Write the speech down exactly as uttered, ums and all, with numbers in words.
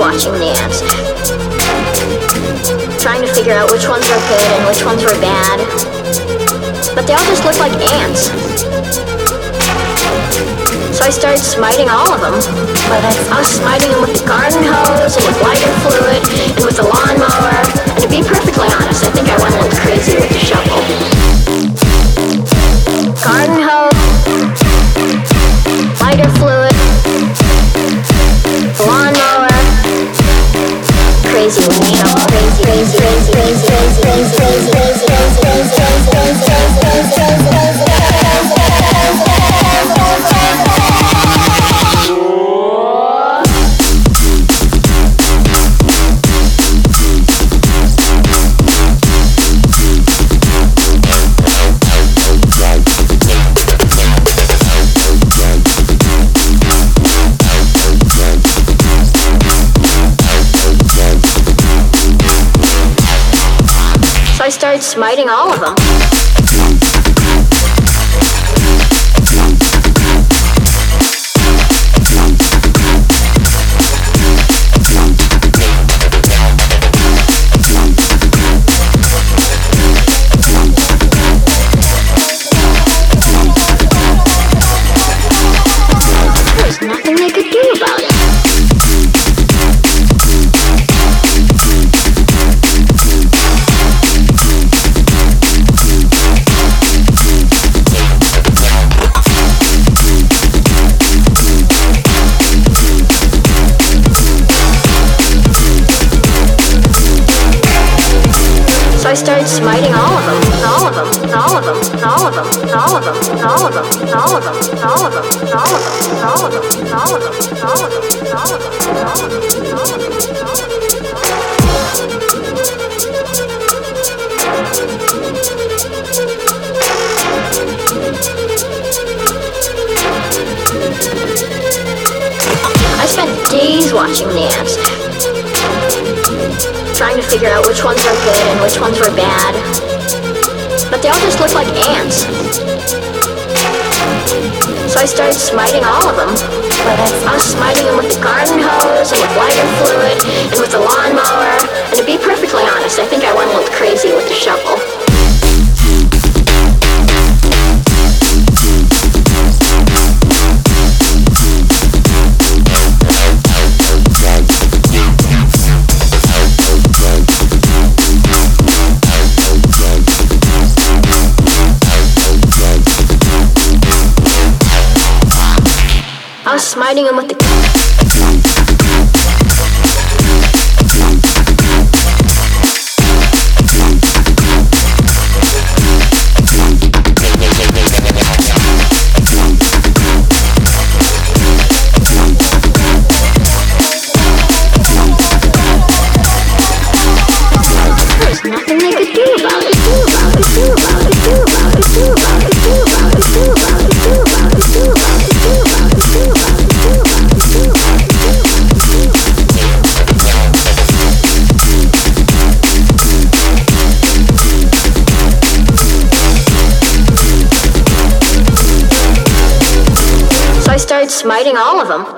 watching the ants, trying to figure out which ones were good and which ones were bad. But they all just looked like ants. So I started smiting all of them. But I, I was smiting them with the garden hose, and with lighter fluid, and with the lawnmower. And to be perfectly honest, I think I went a little crazy with the shovel. Garden hose, lighter fluid, lawnmower, crazy with the shovel. Crazy, crazy, crazy, crazy, crazy, crazy, crazy, crazy, crazy, crazy, crazy, crazy, crazy, crazy, I started smiting all of them. There's nothing they could do about it. I started smiting all of them, all of them, all of them, all of them, all of them, all of them, all of them, all of them, all of them, all of them, all of them, all of them, all of them, all of them, all of them, all of them. I spent days watching the ants, trying to figure out which ones were good and which ones were bad. But they all just looked like ants. So I started smiting all of them. But I was smiting them with the garden hose, and with lighter fluid, and with the lawnmower. And to be perfectly honest, I think I went a little crazy with the shovel. I was smiting him with the... There's nothing they could do about it. Do about it, do about it, do about it, do about it, do about it, do about it, do about it, do about it, do about it, do about it. So I started smiting all of them.